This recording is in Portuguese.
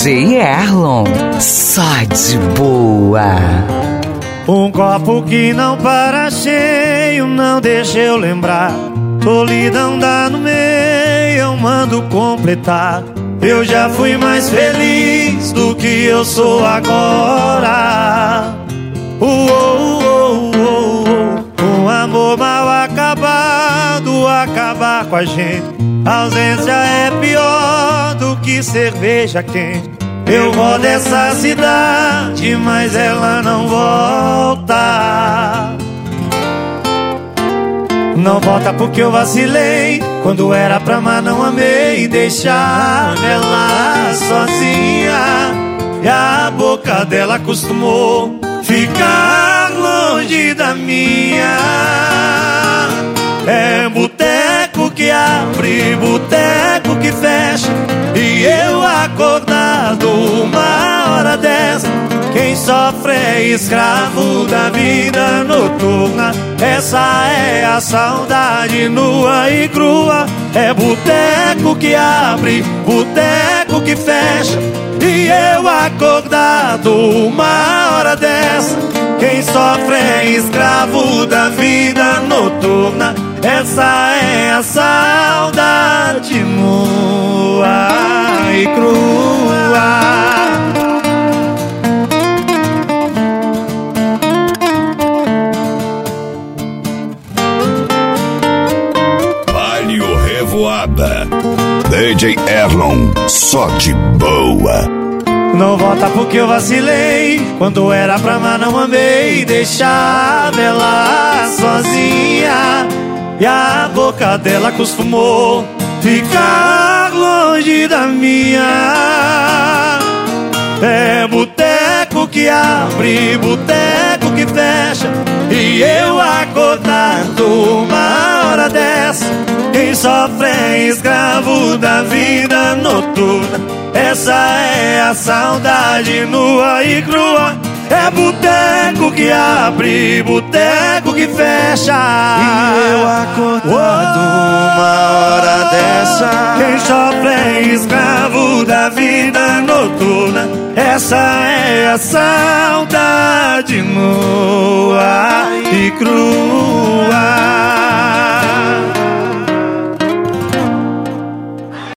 DJ Erlon, só de boa. Um copo que não para cheio, não deixa eu lembrar. Solidão dá no meio, eu mando completar. Eu já fui mais feliz do que eu sou agora. Um amor mal acabado, acabar com a gente. A ausência é pior do que cerveja quente. Eu rodo essa cidade, mas ela não volta. Não volta porque eu vacilei. Quando era pra amar não amei. Deixar ela sozinha, e a boca dela acostumou ficar longe da minha. É boteco que abre, boteco que fecha, e eu acordado uma hora dessa. Quem sofre é escravo da vida noturna. Essa é a saudade nua e crua. É boteco que abre, boteco que fecha, e eu acordado uma hora dessa. Quem sofre é escravo da vida noturna. Essa é a saudade nua e crua. Revoada. DJ Erlon, só de boa. Não volta porque eu vacilei. Quando era pra amar não amei. Deixava ela sozinha, e a boca dela acostumou ficar longe da minha. É boteco que abre, boteco que fecha, e eu acordado uma hora dessa. Quem sofre é escravo da vida noturna. Essa é a saudade nua e crua. É boteco que abre, boteco que fecha, e eu acordado uma hora dessa. Quem sofre é escravo da vida noturna. Essa é a saudade nua e crua.